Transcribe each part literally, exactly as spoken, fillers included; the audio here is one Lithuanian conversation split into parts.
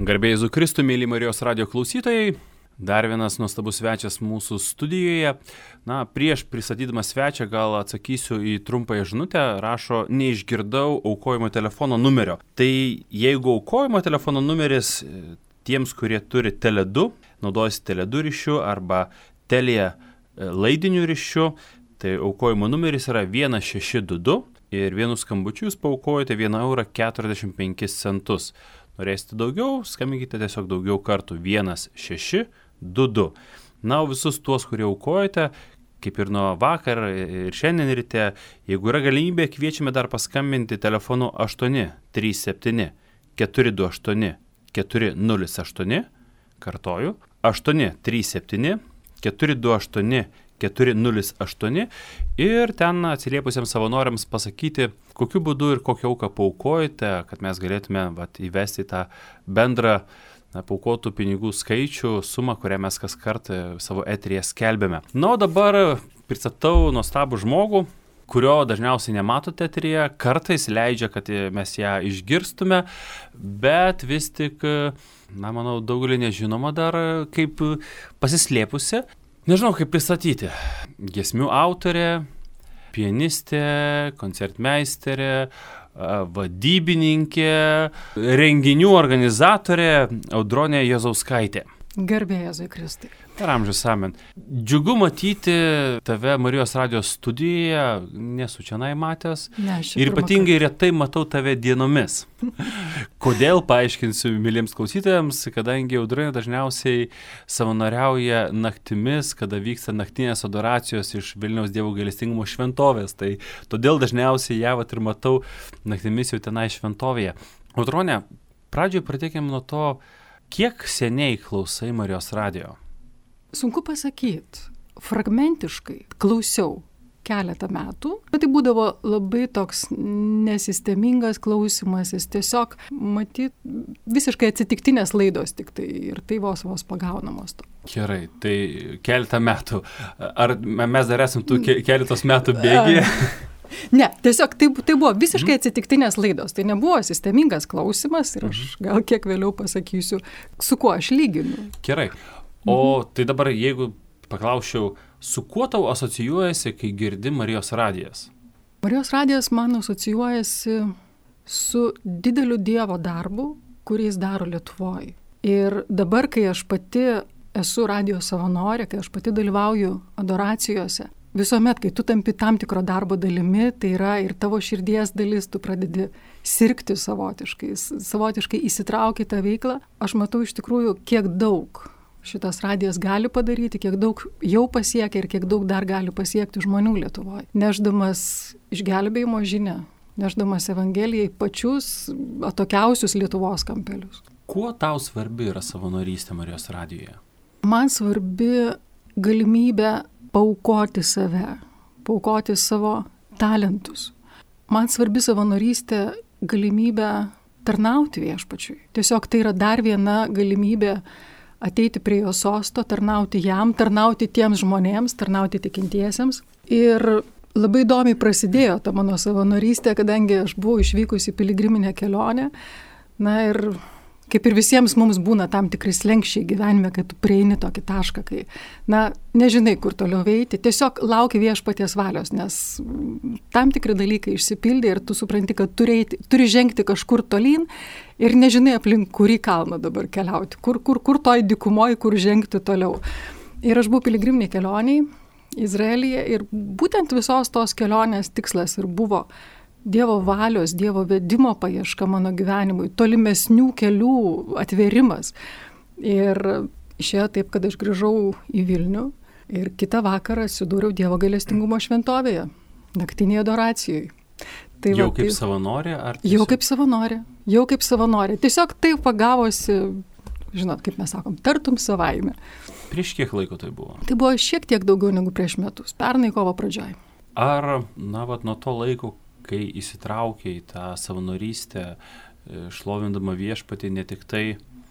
Garbė Jėzui Kristui, mėly Marijos radijo klausytojai, dar vienas nuostabus svečias mūsų studijoje. Na, prieš pristatydamas svečią gal atsakysiu į trumpąją žinutę, rašo, neišgirdau aukojimo telefono numerio. Tai jeigu aukojimo telefono numeris tiems, kurie turi Tele du, naudojasi Tele du ryšiu arba Telia laidiniu ryšiu, tai aukojimo numeris yra vienas šeši du du ir vienu skambučiu jūs paaukojate vieną eurą keturiasdešimt penkis centus. Norėsite daugiau, skambinkite tiesiog daugiau kartų vienas šeši du du. Na, o visus tuos, kurie aukojate, kaip ir nuo vakar ir šiandien ryte, jeigu yra galimybė, kviečiame dar paskambinti telefonu aštuoni trys septyni keturi du aštuoni keturi nulis aštuoni, kartoju, aštuoni trys septyni keturi du aštuoni keturi nulis aštuoni ir ten atsiliepusiems savanoriams pasakyti, kokiu būdu ir kokią auką paaukojate, kad mes galėtume vat, įvesti tą bendrą na, paaukotų pinigų skaičių, sumą, kurią mes kas kartą savo eteryje skelbėme. Na, o dabar pristatau nuostabų žmogų, kurio dažniausiai nematote eteryje, kartais leidžia, kad mes ją išgirstume, bet vis tik, na, manau, daugelį nežinoma dar kaip pasislėpusi. Nežinau, kaip pristatyti. Giesmių autorė, pianistė, koncertmeisterė, vadybininkė, renginių organizatorė Audronė Jazauskaitė. Garbė Jėzui Kristui. Per amžius amen. Džiugu matyti tave Marijos radijo studijoje, nesu čionai matęs. Ne, ir ypatingai retai matau tave dienomis. Kodėl, paaiškinsiu myliems klausytojams, kadangi Audronė dažniausiai savanoriauja naktimis, kada vyksta naktinės adoracijos iš Vilniaus Dievo gailestingumo šventovės. Tai todėl dažniausiai ją vat ir matau naktimis jau tenai šventovėje. Audronė, pradžioje pradėkime nuo to, kiek seniai klausai Marijos radijo? Sunku pasakyti. Fragmentiškai klausiau keletą metų, bet tai būdavo labai toks nesistemingas klausimasis, tiesiog, matyt, visiškai atsitiktinės laidos tik tai ir tai vos vos pagaunamos to. Gerai, tai keletą metų. Ar mes dar esam tų ke- keletos metų bėgyje? Ne, tiesiog tai, tai buvo visiškai atsitiktinės laidos, tai nebuvo sistemingas klausimas ir aš gal kiek vėliau pasakysiu, su kuo aš lyginu. Gerai, o mhm. tai dabar jeigu paklausčiau, su kuo tau asocijuojasi, kai girdi Marijos radijas? Marijos radijas man asocijuojasi su dideliu Dievo darbu, kurį jis daro Lietuvoje. Ir dabar, kai aš pati esu radijo savanorė, kai aš pati dalyvauju adoracijose, visuomet, kai tu tampi tam tikro darbo dalimi, tai yra ir tavo širdies dalis, tu pradedi sirgti savotiškai, savotiškai įsitrauki tą veiklą. Aš matau iš tikrųjų, kiek daug šitas radijas gali padaryti, kiek daug jau pasiekia ir kiek daug dar gali pasiekti žmonių Lietuvoje. Nešdamas išgelbėjimo žinią, nešdamas Evangelijai pačius atokiausius Lietuvos kampelius. Kuo tau svarbi yra savanorystė Marijos radijoje? Man svarbi galimybė paaukoti save, paaukoti savo talentus. Man svarbi savanorystė galimybė tarnauti viešpačiui. Tiesiog tai yra dar viena galimybė ateiti prie jo sosto, tarnauti jam, tarnauti tiems žmonėms, tarnauti tikintiesiems. Ir labai įdomiai prasidėjo ta mano savanorystė, kadangi aš buvau išvykusi į piligriminę kelionę. Na ir kaip ir visiems mums būna tam tikri slenkščiai gyvenime, kai tu prieini tokį tašką, kai, na, nežinai, kur toliau eiti, tiesiog lauki viešpaties valios, nes tam tikri dalykai išsipildė ir tu supranti, kad turi, eiti, turi žengti kažkur tolyn ir nežinai aplink kurį kalną dabar keliauti, kur, kur, kur toj dykumoje, kur žengti toliau. Ir aš buvau piligriminiai kelioniai Izraelyje ir būtent visos tos kelionės tikslas ir buvo Dievo valios, Dievo vedimo paieška mano gyvenimui, tolimesnių kelių atvėrimas. Ir išėjo taip, kad aš grįžau į Vilnių ir kitą vakarą atsidūriau Dievo gailestingumo šventovėje, naktinėje adoracijoje. Tai jau va, kaip tai, savanorė? Ar tiesiog... Jau kaip savanorė, jau kaip savanorė. Tiesiog tai pagavosi, žinot, kaip mes sakom, tartum savaime. Prieš kiek laiko tai buvo? Tai buvo šiek tiek daugiau negu prieš metus, pernai kovo pradžioj. Ar, na, vat, nuo to laiko, kai įsitraukė į tą savanorystę, šlovindama viešpatį ne tik tai,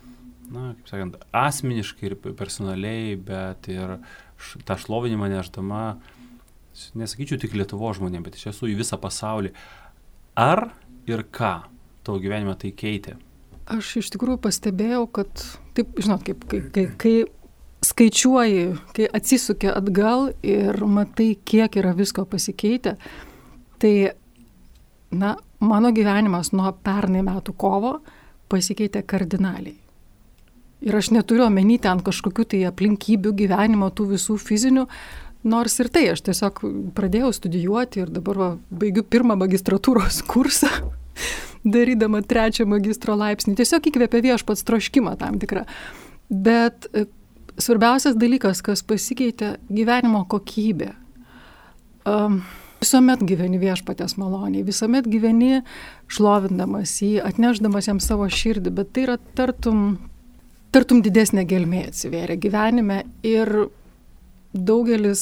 na, kaip sakant, asmeniškai ir personaliai, bet ir tą šlovinimą nešdama, nesakyčiau tik Lietuvos žmonėms, bet iš tiesų į visą pasaulį. Ar ir ką tavo gyvenime tai keitė? Aš iš tikrųjų pastebėjau, kad, taip, žinot, kaip, kai, kai, kai skaičiuoji, kai atsisukia atgal ir matai, kiek yra visko pasikeitę, tai, na, mano gyvenimas nuo pernai metų kovo pasikeitė kardinaliai. Ir aš neturiu omeny ten kažkokių tai aplinkybių gyvenimo, tų visų fizinių, nors ir tai, aš tiesiog pradėjau studijuoti ir dabar va, baigiu pirmą magistratūros kursą, darydama trečią magistro laipsnį. Tiesiog įkvėpė viešpats troškimą tam tikrą. Bet svarbiausias dalykas, kas pasikeitė, gyvenimo kokybė. Um, visuomet gyveni viešpatės maloniai, visuomet gyveni šlovindamas jį, atnešdamas jam savo širdį, bet tai yra tartum, tartum didesnė gelmė atsivėrė gyvenime ir daugelis,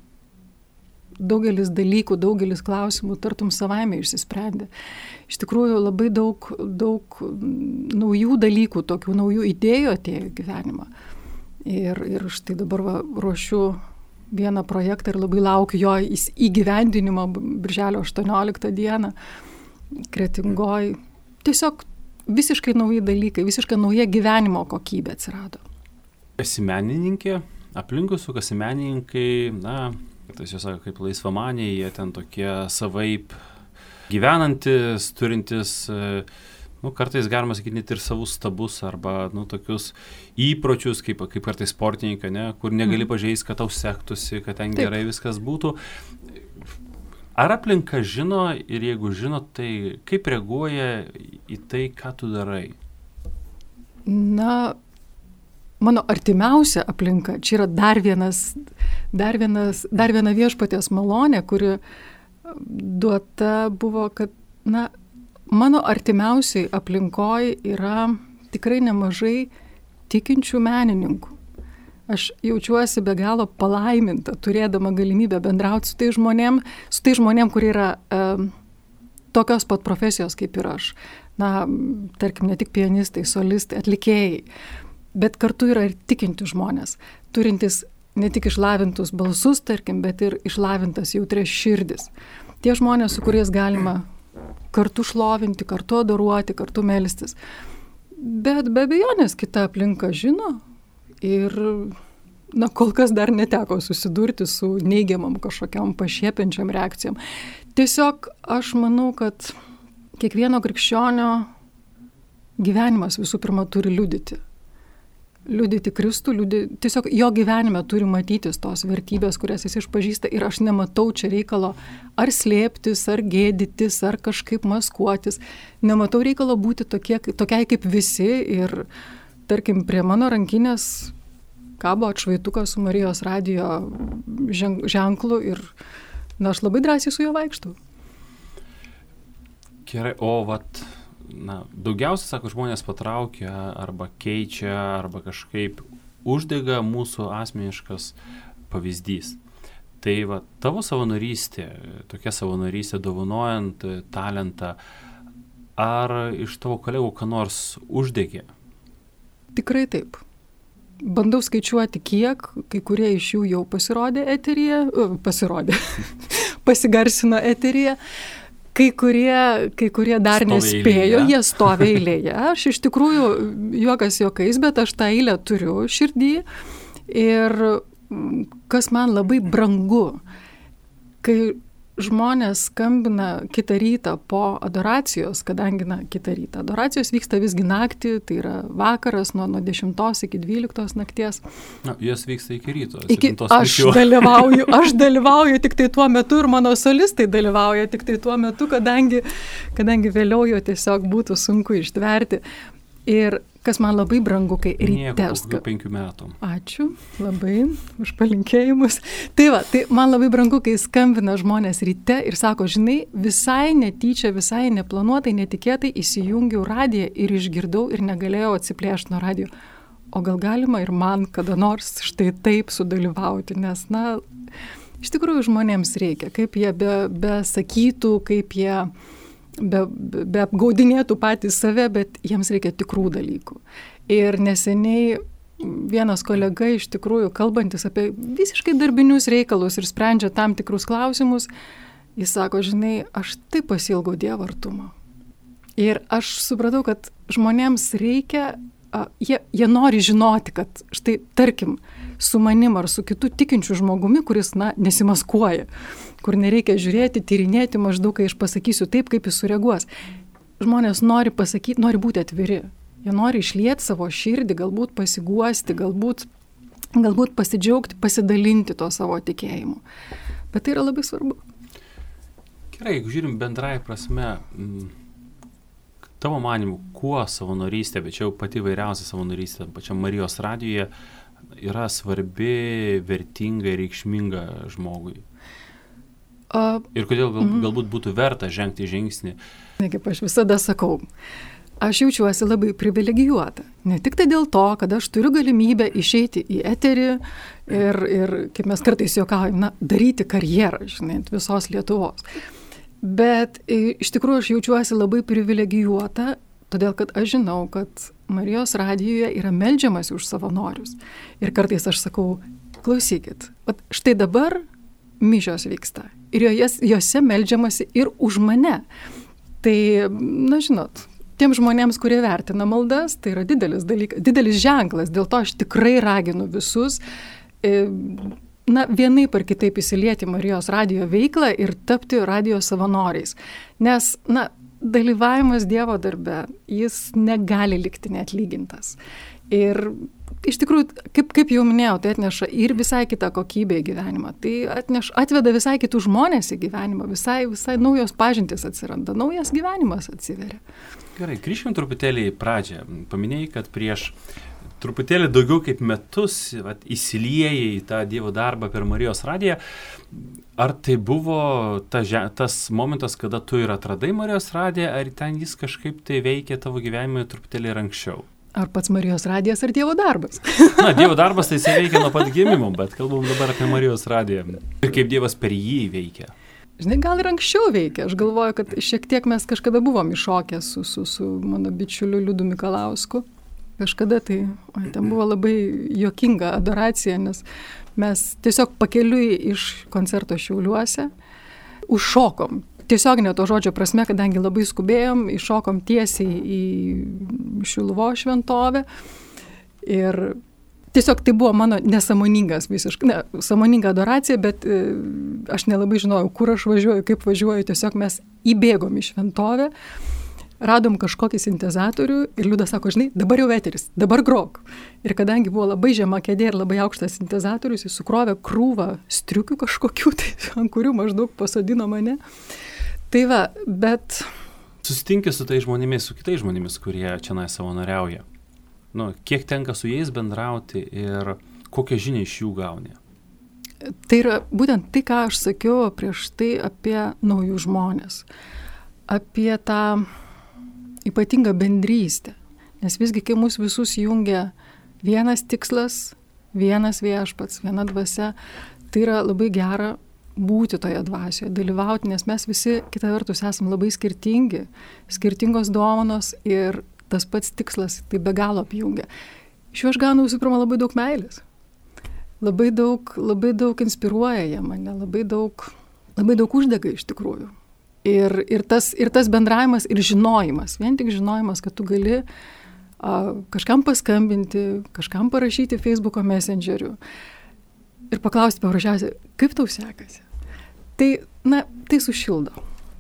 daugelis dalykų, daugelis klausimų tartum savaime išsisprendė. Iš tikrųjų labai daug, daug naujų dalykų, tokių naujų idėjų atėjo į gyvenimą. Ir, ir štai dabar va, ruošiu vieną projektą ir labai laukiu jo įgyvendinimo birželio aštuonioliktą dieną Kretingoj. Tiesiog visiškai nauji dalykai, visiškai nauja gyvenimo kokybė atsirado. Esi menininkė, aplinkui sukasi menininkai, na, tai jūs sako, kaip laisvamaniai, jie ten tokie savaip gyvenantis, turintis, nu, kartais galima sakyti net ir savus stabus arba, nu, tokius įpročius, kaip, kaip kartais sportininkai, ne, kur negali pažeisti, kad tau sektųsi, kad ten Taip. Gerai viskas būtų. Ar aplinka žino ir jeigu žino, tai kaip reaguoja į tai, ką tu darai? Na, mano artimiausia aplinka, čia yra dar vienas, dar vienas, dar viena viešpaties malonė, kuri duota buvo, kad, na, mano artimiausiai aplinkoj yra tikrai nemažai tikinčių menininkų. Aš jaučiuosi be galo palaiminta, turėdama galimybę bendrauti su tai žmonėm, su tai žmonėm, kurie yra e, tokios pat profesijos kaip ir aš. Na, tarkim, ne tik pianistai, solistai, atlikėjai, bet kartu yra ir tikinti žmonės, turintys ne tik išlavintus balsus, tarkim, bet ir išlavintas jautrias širdis. Tie žmonės, su kuriais galima kartu šlovinti, kartu adoruoti, kartu melstis. Bet be abejonės kita aplinka žino ir, na, kol kas dar neteko susidurti su neigiamam kažkokiam pašiepiančiam reakcijom. Tiesiog aš manau, kad kiekvieno krikščionio gyvenimas visų pirma turi liudyti. Liudyti Kristų, liudyti, tiesiog jo gyvenime turi matytis tos vertybės, kurias jis išpažįsta ir aš nematau čia reikalo ar slėptis, ar gėdytis, ar kažkaip maskuotis. Nematau reikalo būti tokie, tokiai kaip visi ir, tarkim, prie mano rankinės kabo atšvaitukas su Marijos radijo ženklu ir, na, aš labai drąsiai su juo vaikštau. Gerai, o vat, na, daugiausiai, sako, žmonės patraukia arba keičia, arba kažkaip uždega mūsų asmeniškas pavyzdys. Tai va, tavo savanorystė, tokia savanorystė dovanojant talentą, ar iš tavo kolegų ką nors uždegė? Tikrai taip. Bandau skaičiuoti, kiek, kai kurie iš jų jau pasirodė eteryje, pasirodė, pasigarsino eteryje. Kai kurie, kai kurie dar stovi nespėjo, eilėje. Jie stovi eilėje. Aš iš tikrųjų, juokas juokais, bet aš tą eilę turiu širdį. Ir kas man labai brangu, kai žmonės skambina kitą rytą po adoracijos, kadangi, na, kitą rytą. Adoracijos vyksta visgi naktį, tai yra vakaras nuo, nuo dešimtos iki dvyliktos nakties. Na, jos vyksta iki ryto. Iki, aš, dalyvauju, aš dalyvauju tik tai tuo metu ir mano solistai dalyvauja tik tai tuo metu, kadangi, kadangi vėliau jo tiesiog būtų sunku ištverti. Ir kas man labai brangu, kai ryte... Nieko, penkių metų. Ačiū labai už palinkėjimus. Tai va, tai man labai brangu, kai skambina žmonės ryte ir sako, žinai, visai netyčia, visai neplanuotai, netikėtai įsijungiau radiją ir išgirdau ir negalėjau atsiplėšti nuo radijo. O gal galima ir man kada nors štai taip sudalyvauti, nes, na, iš tikrųjų žmonėms reikia, kaip jie be, be sakytų, kaip jie... Be, be apgaudinėtų patys save, bet jiems reikia tikrų dalykų. Ir neseniai vienas kolega iš tikrųjų, kalbantis apie visiškai darbinius reikalus ir sprendžia tam tikrus klausimus, jis sako, žinai, aš taip pasiilgau Dievo artumo. Ir aš supratau, kad žmonėms reikia, a, jie, jie nori žinoti, kad štai, tarkim, su manim ar su kitu tikinčiu žmogumi, kuris, na, nesimaskuoja, kur nereikia žiūrėti, tyrinėti maždaug, kai aš pasakysiu taip, kaip jis sureaguos. Žmonės nori pasakyti, nori būti atviri. Jie nori išlieti savo širdį, galbūt pasiguosti, galbūt, galbūt pasidžiaugti, pasidalinti to savo tikėjimu. Bet tai yra labai svarbu. Gerai, jeigu žiūrim bendrai prasme, tavo manimu, kuo savanorystė, bet čia jau pati vairiausia savanorystė, pačiam Marijos radijuje, yra svarbi, vertinga ir reikšminga žmogui? A, ir kodėl gal, mm. galbūt būtų verta žengti žingsnį? Kaip aš visada sakau, aš jaučiuosi labai privilegijuota. Ne tik tai dėl to, kad aš turiu galimybę išeiti į eterį ir, ir kaip mes kartais juokaujam, na, daryti karjerą, žinai, ant visos Lietuvos. Bet iš tikrųjų aš jaučiuosi labai privilegijuota, todėl kad aš žinau, kad Marijos radijuje yra meldžiamasi už savanorius. Ir kartais aš sakau, klausykit, vat štai dabar mišios vyksta ir jose, jose meldžiamasi ir už mane. Tai, na žinot, tiem žmonėms, kurie vertina maldas, tai yra didelis dalykas, didelis ženklas. Dėl to aš tikrai raginu visus, na, vienaip ar kitaip įsilieti Marijos radijo veiklą ir tapti radijo savanoriais. Nes, na, dalyvavimas Dievo darbe, jis negali likti neatlygintas. Ir iš tikrųjų, kaip, kaip jau minėjau, tai atneša ir visai kitą kokybę į gyvenimą. Tai atneš, atveda visai kitų žmonės į gyvenimą, visai, visai naujos pažintys atsiranda, naujas gyvenimas atsiveria. Gerai, grįžkim truputėlį į pradžią. Paminėjai, kad prieš truputėlį daugiau kaip metus vat, įsiliejai į tą Dievo darbą per Marijos radiją. Ar tai buvo ta, tas momentas, kada tu ir atradai Marijos radiją, ar ten jis kažkaip tai veikė tavo gyvenime truputėlį ir anksčiau? Ar pats Marijos radijas, ar Dievo darbas? Na, Dievo darbas tai jis veikia nuo pat gimimo, bet kalbam dabar apie Marijos radiją. Ir kaip Dievas per jį veikia. Žinai, gal ir anksčiau veikia. Aš galvoju, kad šiek tiek mes kažkada buvom iššokę su, su, su mano bičiuliu Liudu Mikalausku. Kažkada tai, o, ten buvo labai juokinga adoracija, nes mes tiesiog pakeliui iš koncerto Šiauliuose užšokom. Tiesioginė to žodžio prasme, kadangi labai skubėjom, iššokom tiesiai į Šiluvos šventovę. Ir tiesiog tai buvo mano nesąmoningas visiškai, ne, sąmoninga adoracija, bet e, aš nelabai žinojau, kur aš važiuoju, kaip važiuoju. Tiesiog mes įbėgom į šventovę, radom kažkokį sintezatorių ir Liudas sako, žinai, dabar jau eteris, dabar grok. Ir kadangi buvo labai žema kėdė ir labai aukštas sintezatorius, jis sukrovė krūvą striukių kažkokių, tai, ant kurių maždaug pasodino mane. Tai va, bet... Susitinki su tai žmonėmis, su kitais žmonėmis, kurie čia savanoriauja. Nu, kiek tenka su jais bendrauti ir kokią žinią iš jų gauni? Tai yra būtent tai, ką aš sakiau prieš tai apie naujų žmonės. Apie tą ypatingą bendrystę. Nes visgi, kai mus visus jungia vienas tikslas, vienas viešpats, viena dvasia, tai yra labai gera būti toje dvasioje, dalyvauti, nes mes visi, kita vertus, esame labai skirtingi, skirtingos dovanos ir tas pats tikslas tai be galo apjungia. Iš jų aš gaunu visų pirma labai daug meilės. Labai daug, labai daug inspiruoja jie mane, labai daug, labai daug uždega iš tikrųjų. Ir, ir, tas, ir tas bendravimas ir žinojimas, vien tik žinojimas, kad tu gali a, kažkam paskambinti, kažkam parašyti Facebooko messengeriu ir paklausti paprasčiausiai, kaip tau sekasi. Tai, na, tai sušildo.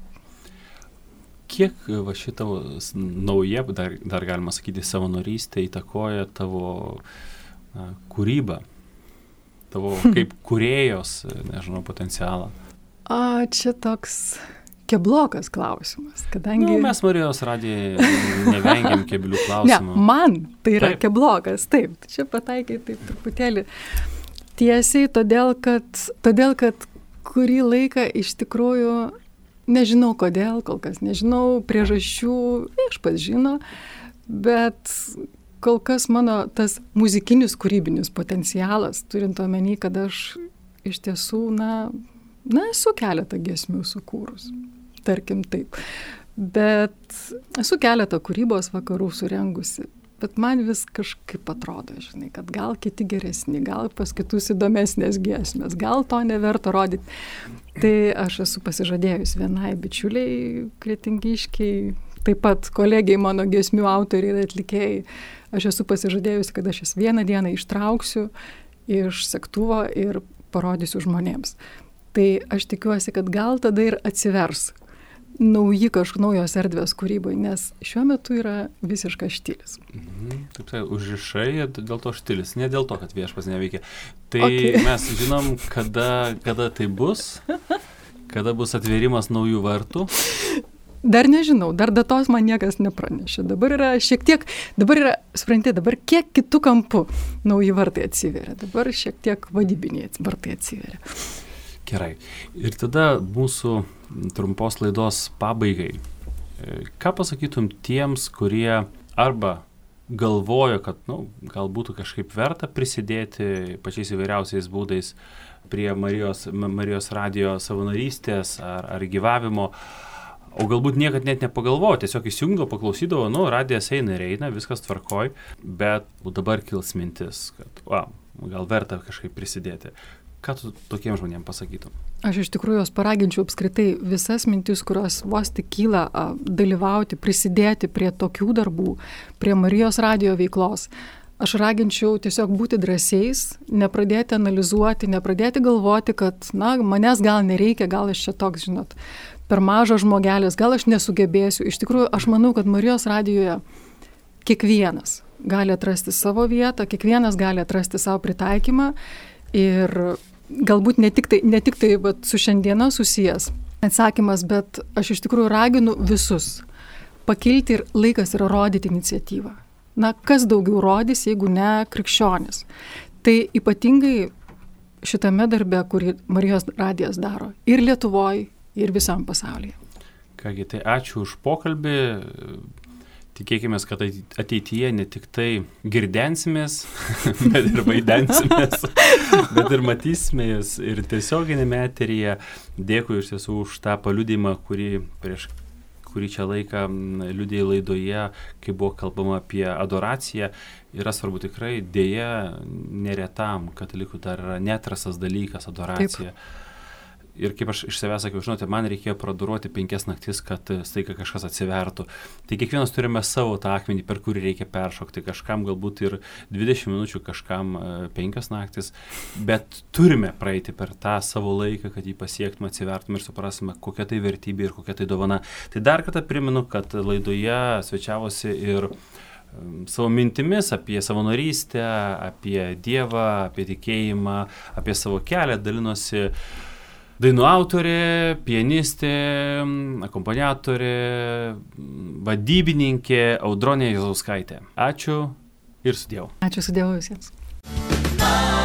Kiek va šitą nauja, dar, dar galima sakyti, savanorystė įtakoja tavo na, kūrybą, tavo kaip kūrėjos, nežinau, potencialą? A, čia toks keblokas klausimas, kadangi... Nu, mes Marijos radijoje nevengiam keblių klausimų. Ne, man tai yra taip. Keblokas, taip. Čia pataikai taip truputėlį tiesiai, todėl kad, todėl, kad kurį laiką iš tikrųjų nežinau kodėl, kol kas nežinau priežasčių, viešpats žino, bet kol kas mano tas muzikinis kūrybinis potencialas, turint omeny, kad aš iš tiesų, na, na esu keletą giesmių sukūrus, tarkim taip, bet esu keletą kūrybos vakarų surengusi, bet man vis kažkaip atrodo, žinai, kad gal kiti geresni, gal pas kitus įdomesnės giesmės, gal to neverta rodyti. Tai aš esu pasižadėjus vienai bičiuliai kretingiškiai, taip pat kolegiai mano giesmių autoriai ir atlikėjai. Aš esu pasižadėjusi, kad aš jas vieną dieną ištrauksiu iš segtuvo ir parodysiu žmonėms. Tai aš tikiuosi, kad gal tada ir atsivers nauji kažkokios naujos erdvės kūrybai, nes šiuo metu yra visiškas štilis. Mhm, taip, tai užrišai, dėl to štilis, ne dėl to, kad viešpas neveikia. Tai Okay. mes žinom, kada, kada tai bus, kada bus atvėrimas naujų vartų. Dar nežinau, dar datos man niekas nepranešė. Dabar yra šiek tiek, dabar yra, supranti, dabar kiek kitų kampų nauji vartai atsiveria. Dabar šiek tiek vadybiniai vartai atsiveria. Gerai. Ir tada mūsų trumpos laidos pabaigai. Ką pasakytum tiems, kurie arba galvoja, kad nu, gal būtų kažkaip verta prisidėti pačiais įvairiausiais būdais prie Marijos, Marijos radijo savanorystės ar, ar gyvavimo, o galbūt niekad net nepagalvojo, tiesiog įsijungdavo, paklausydavo, nu, radijas eina ir eina, viskas tvarkoj, bet dabar kils mintis, kad va, gal verta kažkaip prisidėti. Ką tu tokiems žmonėms pasakytum? Aš iš tikrųjų jos paraginčiau apskritai visas mintis, kurios vos tik kyla, dalyvauti, prisidėti prie tokių darbų, prie Marijos radijo veiklos. Aš raginčiau tiesiog būti drąsiais, nepradėti analizuoti, nepradėti galvoti, kad, na, manęs gal nereikia, gal aš čia toks, žinot, per mažas žmogelis, gal aš nesugebėsiu. Iš tikrųjų, aš manau, kad Marijos radijoje kiekvienas gali atrasti savo vietą, kiekvienas gali atrasti savo pritaikymą. Ir galbūt ne tik tai, ne tik tai vat, su šiandiena susijęs atsakymas, bet aš iš tikrųjų raginu visus pakilti ir laikas yra rodyti iniciatyvą. Na, kas daugiau rodys, jeigu ne krikščionis. Tai ypatingai šitame darbe, kurį Marijos radijas daro ir Lietuvoje, ir visam pasaulyje. Kągi, tai ačiū už pokalbį. Tikėkime, kad ateityje ne tik tai girdensimės, bet ir vaidensimės, bet ir matysimės ir tiesioginėme eteryje. Dėkui iš tiesų už tą paliudymą, kurį prieš kurį čia laiką liudijai laidoje, kai buvo kalbama apie adoraciją. Yra svarbu tikrai, dėja, neretam katalikų dar yra neatrastas dalykas adoracija. Taip. Ir kaip aš iš savęs sakiau, žinote, man reikėjo praduruoti penkias naktis, kad staiga kažkas atsivertų. Tai kiekvienas turime savo tą akmenį, per kurį reikia peršokti. Kažkam galbūt ir dvidešimt minučių, kažkam penkias naktis. Bet turime praeiti per tą savo laiką, kad jį pasiektume, atsivertume ir suprasime, kokia tai vertybė ir kokia tai dovana. Tai dar kartą primenu, kad laidoje svečiavosi ir savo mintimis apie savanorystę, apie Dievą, apie tikėjimą, apie savo kelią dalinosi dainų autorė, pianistė, akompaniatorė, vadybininkė Audronė Jozauskaitė. Ačiū ir su Dievu. Ačiū su Dievu visiems.